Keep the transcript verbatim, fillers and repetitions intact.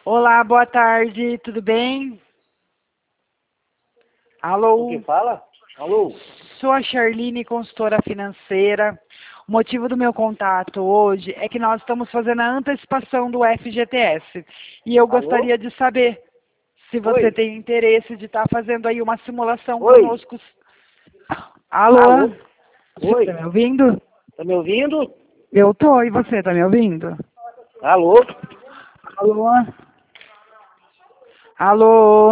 Olá, boa tarde, tudo bem? Alô? O que fala? Alô? Sou a Charline, consultora financeira. O motivo do meu contato hoje é que nós estamos fazendo a antecipação do F G T S. E eu Alô? gostaria de saber se você Oi? tem interesse de estar fazendo aí uma simulação Oi? conosco. Alô? Alô? Você Oi? está me ouvindo? Tá me ouvindo? Eu tô, e você está me ouvindo? Alô? Alô? Alô?